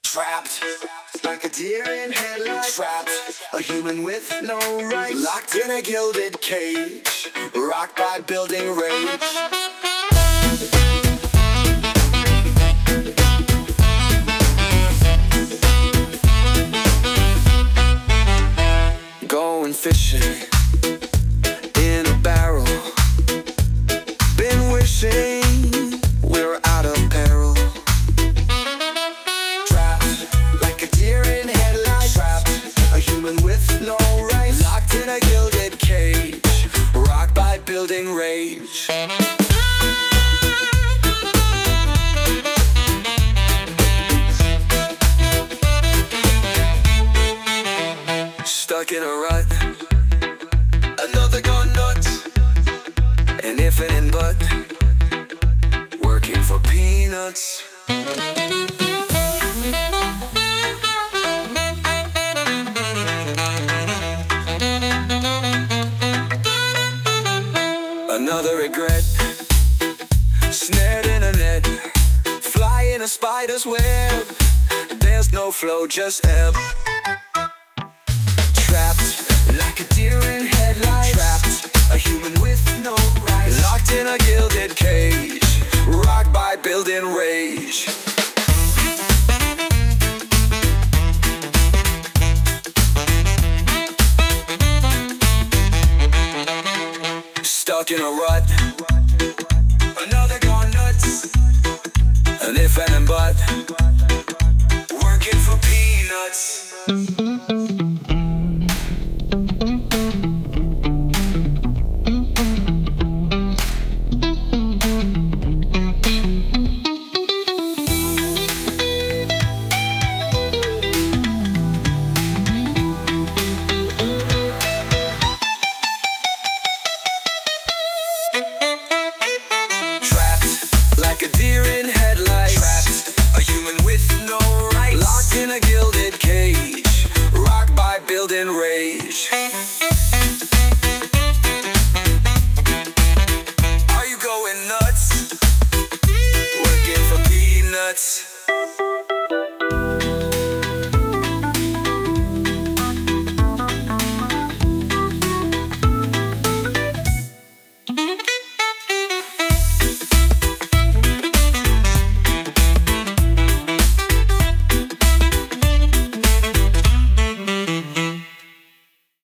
Trapped like a deer in headlights. Trapped, a human with no rights. Locked in a gilded cage, rocked by building rage. Going fishing in a barrel. Been wishing we're out of peril. Trapped like a deer in headlights. Trapped, a human with no rights. Locked in a gilded cage, rocked by building rage. Stuck in a rut, another gone nuts. An if and but, working for peanuts. Another regret, snared in a net, fly in a spider's web. There's no flow, just ebb. Trapped like a deer in headlights. Trapped, a human with no rights. Locked in a gilded cage, rocked by building rage. Stuck in a rut, another gone nuts. An if and but, working for peanuts.